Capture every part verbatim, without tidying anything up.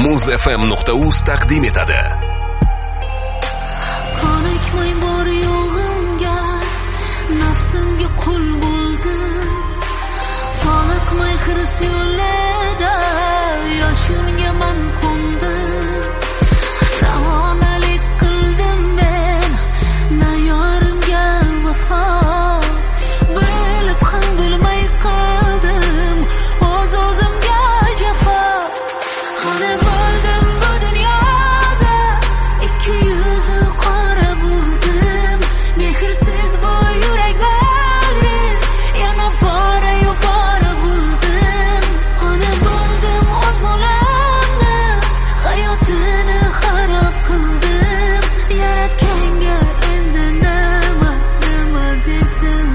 muz f m nuqta uz taqdim etadi. Qonakmay bor yo'g'imga nafsimga qul bo'ldim. Qonakmay xirs yo'lida yoshimga man qo'ndim. Ravonalik qildim men na yorimga vafo. Bilib ham bilmay qildim o'z-o'zimga jafo. Qani bo'ldim bu dunyoda ikki yuzi qora bo'ldim. Mehrsiz bu yurak bag'ri yana bora yuqori bo'ldim. Qani bo'ldim o'z bolamni hayotini xarob qildim. Yaratganga endi nima nima dedim.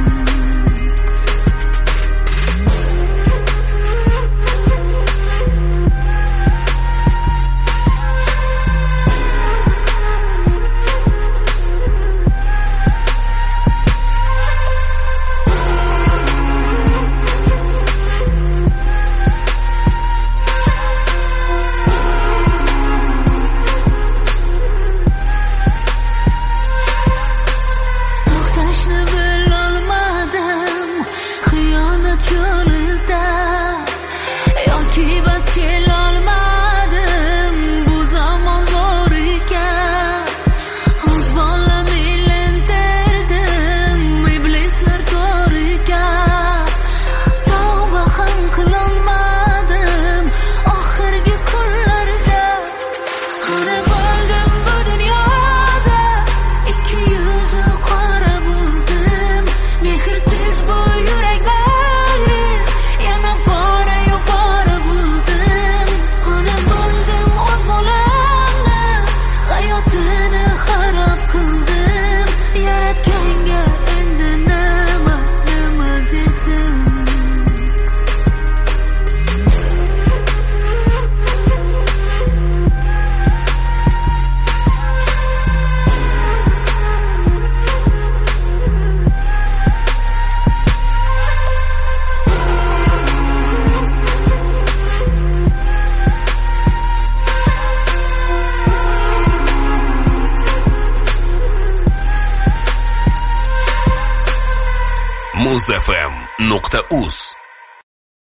To'xtashni bilolmadim xiyonat yo'lida, yoki bas kelolmadim bu zamon zo'r ekan. O'z bolam ilintirdim iblislar to'riga. Tavba ham qilolmadim oxirgi kunlarda. Qani bo'ldim bu dunyoda ikki yuzi qora bo'ldim. Mehrsiz bu yurak bag'ri yana bora yuqori bo'ldim. Qani bo'ldim o'z bolamni hayotini xarob qildim. Yaratganga endi nima nima dedim. muz f m nuqta uz